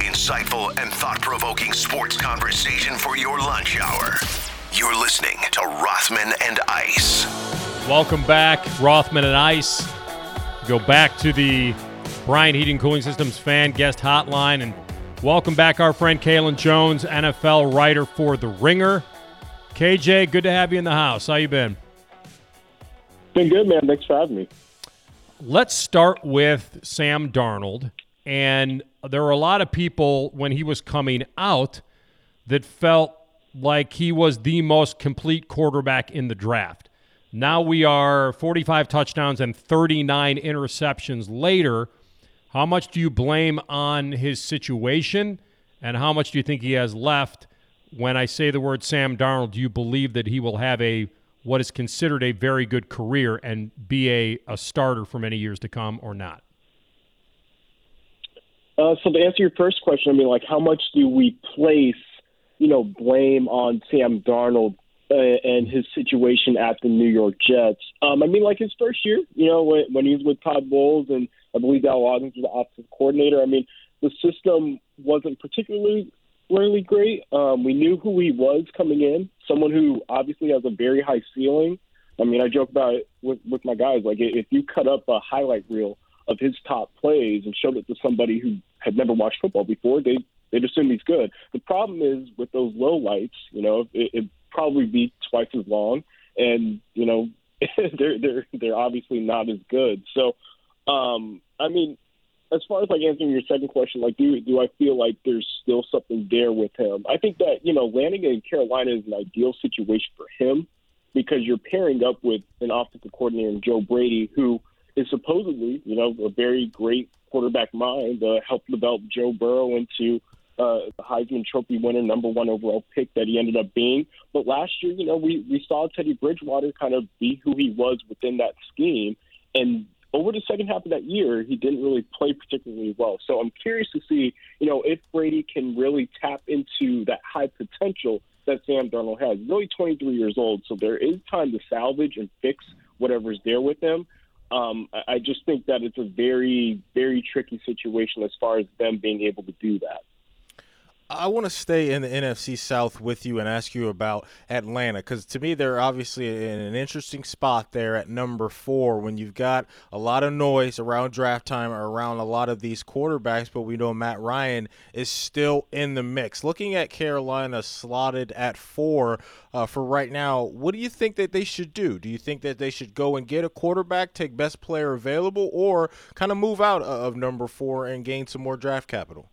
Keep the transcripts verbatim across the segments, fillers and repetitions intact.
Insightful and thought-provoking sports conversation for your lunch hour. You're listening to Rothman and Ice. Welcome back, Rothman and Ice. Go back to the Bryant Heating Cooling Systems fan guest hotline, and welcome back our friend Kalen Jones, N F L writer for The Ringer. K J, good to have you in the house. How you been? Been good, man. Thanks for having me. Let's start with Sam Darnold. And there were a lot of people when he was coming out that felt like he was the most complete quarterback in the draft. Now we are forty-five touchdowns and thirty-nine interceptions later. How much do you blame on his situation, and how much do you think he has left? When I say the word Sam Darnold, do you believe that he will have a what is considered a very good career and be a, a starter for many years to come, or not? Uh, so to answer your first question, I mean, like, how much do we place, you know, blame on Sam Darnold uh, and his situation at the New York Jets? Um, I mean, like, his first year, you know, when, when he was with Todd Bowles and I believe Al Loggins was the offensive coordinator, I mean, the system wasn't particularly really great. Um, we knew who he was coming in, someone who obviously has a very high ceiling. I mean, I joke about it with, with my guys. Like, if you cut up a highlight reel of his top plays and showed it to somebody who had never watched football before, they, they'd assume he's good. The problem is with those low lights, you know, it, it'd probably be twice as long, and, you know, they're, they're, they're obviously not as good. So, um, I mean, as far as, like, answering your second question, like, do, do I feel like there's still something there with him? I think that, you know, landing in Carolina is an ideal situation for him because you're pairing up with an offensive coordinator, Joe Brady, who is supposedly, you know, a very great quarterback mind, uh, helped develop Joe Burrow into uh, the Heisman Trophy winner, number one overall pick that he ended up being. But last year, you know, we, we saw Teddy Bridgewater kind of be who he was within that scheme. And over the second half of that year, he didn't really play particularly well. So I'm curious to see, you know, if Brady can really tap into that high potential that Sam Darnold has. He's only twenty-three years old, so there is time to salvage and fix whatever's there with him. Um, I just think that it's a very, very tricky situation as far as them being able to do that. I want to stay in the N F C South with you and ask you about Atlanta, because to me they're obviously in an interesting spot there at number four when you've got a lot of noise around draft time or around a lot of these quarterbacks, but we know Matt Ryan is still in the mix. Looking at Carolina slotted at four uh, for right now, what do you think that they should do? Do you think that they should go and get a quarterback, take best player available, or kind of move out of number four and gain some more draft capital?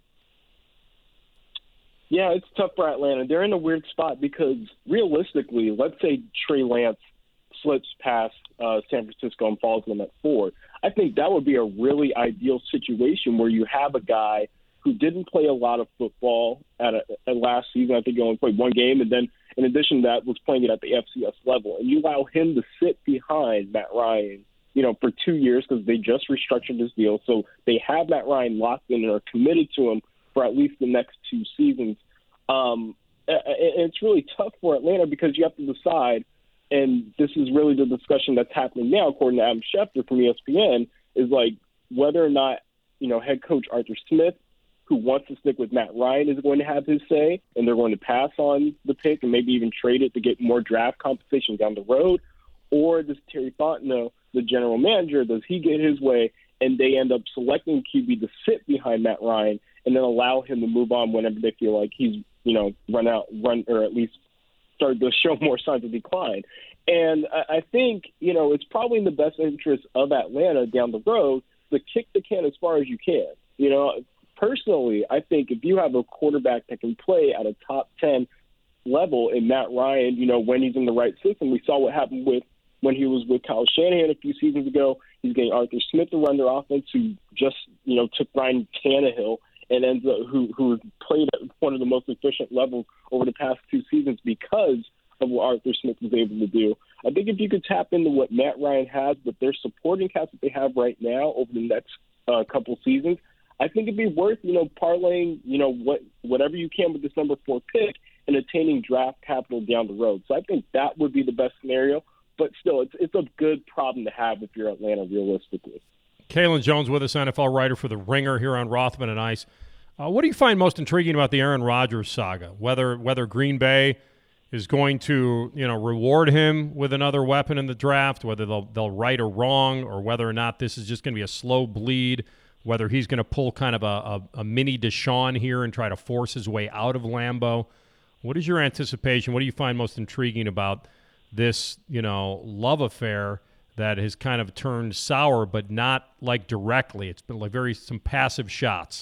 Yeah, it's tough for Atlanta. They're in a weird spot because realistically, let's say Trey Lance slips past uh, San Francisco and falls them at four. I think that would be a really ideal situation where you have a guy who didn't play a lot of football at, a, at last season. I think he only played one game, and then in addition to that was playing it at the F C S level. And you allow him to sit behind Matt Ryan, you know, for two years because they just restructured his deal. So they have Matt Ryan locked in and are committed to him for at least the next two seasons. Um, it's really tough for Atlanta because you have to decide, and this is really the discussion that's happening now, according to Adam Schefter from E S P N, is like whether or not, you know, head coach Arthur Smith, who wants to stick with Matt Ryan, is going to have his say, and they're going to pass on the pick and maybe even trade it to get more draft compensation down the road, or does Terry Fontenot, the general manager, does he get his way and they end up selecting Q B to sit behind Matt Ryan and then allow him to move on whenever they feel like he's, you know, run out, run, or at least started to show more signs of decline. And I, I think, you know, it's probably in the best interest of Atlanta down the road to kick the can as far as you can. You know, personally, I think if you have a quarterback that can play at a top ten level in Matt Ryan, you know, when he's in the right system, we saw what happened with when he was with Kyle Shanahan a few seasons ago. He's getting Arthur Smith to run their offense, who just, you know, took Ryan Tannehill and ends up who who played at one of the most efficient levels over the past two seasons because of what Arthur Smith was able to do. I think if you could tap into what Matt Ryan has with their supporting cast that they have right now over the next uh, couple seasons, I think it'd be worth, you know, parlaying, you know, what whatever you can with this number four pick and attaining draft capital down the road. So I think that would be the best scenario. But still, it's it's a good problem to have if you're Atlanta, realistically. Kalen Jones with us, N F L writer for The Ringer here on Rothman and Ice. Uh, what do you find most intriguing about the Aaron Rodgers saga? Whether whether Green Bay is going to, you know, reward him with another weapon in the draft, whether they'll they'll right or wrong, or whether or not this is just going to be a slow bleed, whether he's going to pull kind of a, a, a mini Deshaun here and try to force his way out of Lambeau. What is your anticipation? What do you find most intriguing about this, you know, love affair that has kind of turned sour, but not like directly? It's been like very some passive shots.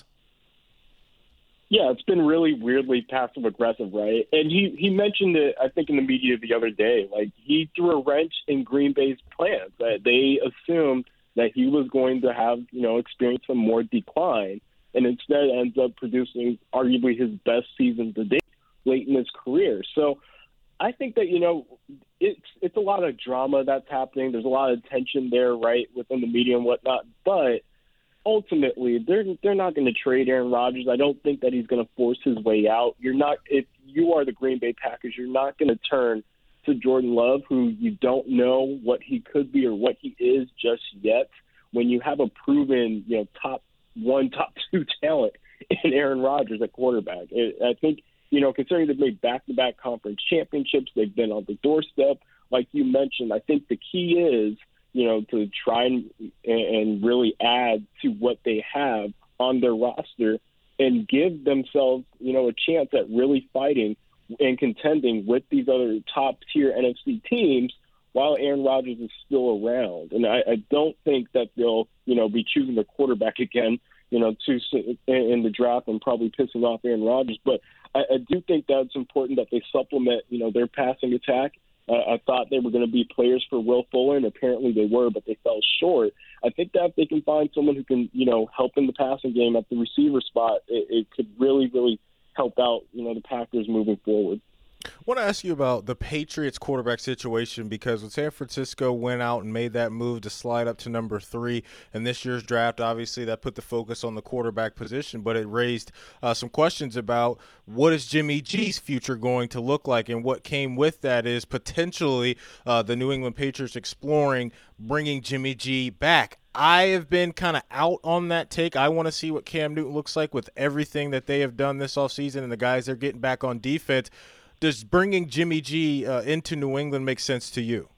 Yeah, it's been really weirdly passive aggressive, right? And he, he mentioned it, I think, in the media the other day. Like, he threw a wrench in Green Bay's plans. That they assumed that he was going to have, you know, experience some more decline, and instead ends up producing arguably his best season to date late in his career. So I think that, you know, it's it's a lot of drama that's happening. There's a lot of tension there, right, within the media and whatnot. But ultimately, they're they're not going to trade Aaron Rodgers. I don't think that he's going to force his way out. You're not, if you are the Green Bay Packers, you're not going to turn to Jordan Love, who you don't know what he could be or what he is just yet, when you have a proven, you know, top one, top two talent in Aaron Rodgers at quarterback. I think, you know, considering they've made back-to-back conference championships, they've been on the doorstep, like you mentioned. I think the key is, you know, to try and, and really add to what they have on their roster and give themselves, you know, a chance at really fighting and contending with these other top-tier N F C teams while Aaron Rodgers is still around. And I, I don't think that they'll, you know, be choosing their quarterback again, you know, too soon in the draft and probably pissing off Aaron Rodgers. But I, I do think that's important that they supplement, you know, their passing attack. Uh, I thought they were going to be players for Will Fuller, and apparently they were, but they fell short. I think that if they can find someone who can, you know, help in the passing game at the receiver spot, it, it could really, really help out, you know, the Packers moving forward. I want to ask you about the Patriots quarterback situation, because when San Francisco went out and made that move to slide up to number three in this year's draft, obviously that put the focus on the quarterback position, but it raised uh, some questions about what is Jimmy G's future going to look like, and what came with that is potentially uh, the New England Patriots exploring bringing Jimmy G back. I have been kind of out on that take. I want to see what Cam Newton looks like with everything that they have done this offseason and the guys they're getting back on defense. Does bringing Jimmy G uh, into New England make sense to you?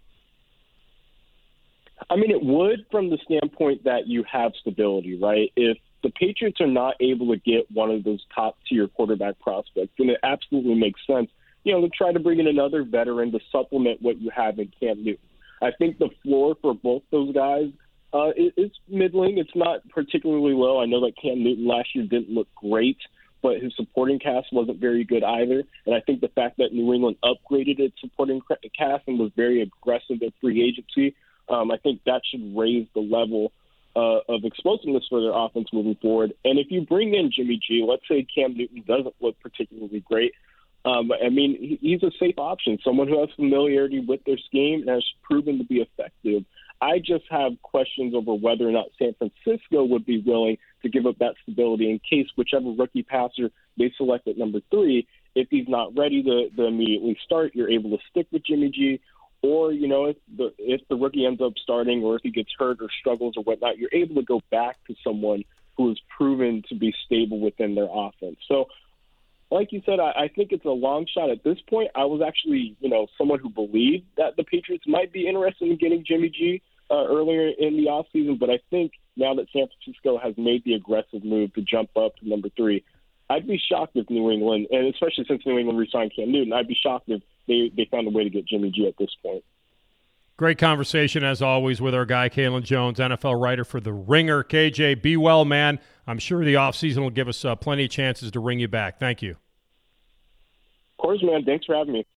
I mean, it would, from the standpoint that you have stability, right? If the Patriots are not able to get one of those top-tier quarterback prospects, then it absolutely makes sense, you know, to try to bring in another veteran to supplement what you have in Cam Newton. I think the floor for both those guys uh, is, is middling. It's not particularly low. I know that Cam Newton last year didn't look great, but his supporting cast wasn't very good either. And I think the fact that New England upgraded its supporting cast and was very aggressive at free agency, um, I think that should raise the level uh, of explosiveness for their offense moving forward. And if you bring in Jimmy G, let's say Cam Newton doesn't look particularly great, um, I mean, he's a safe option, someone who has familiarity with their scheme and has proven to be effective. I just have questions over whether or not San Francisco would be willing to give up that stability in case whichever rookie passer they select at number three, if he's not ready to, to immediately start, you're able to stick with Jimmy G. Or, you know, if the if the rookie ends up starting, or if he gets hurt or struggles or whatnot, you're able to go back to someone who has proven to be stable within their offense. So, like you said, I, I think it's a long shot at this point. I was actually, you know, someone who believed that the Patriots might be interested in getting Jimmy G uh, earlier in the offseason, but I think now that San Francisco has made the aggressive move to jump up to number three, I'd be shocked if New England, and especially since New England re-signed Cam Newton, I'd be shocked if they, they found a way to get Jimmy G at this point. Great conversation, as always, with our guy, Kalen Jones, N F L writer for The Ringer. K J, be well, man. I'm sure the offseason will give us uh, plenty of chances to ring you back. Thank you. Of course, man. Thanks for having me.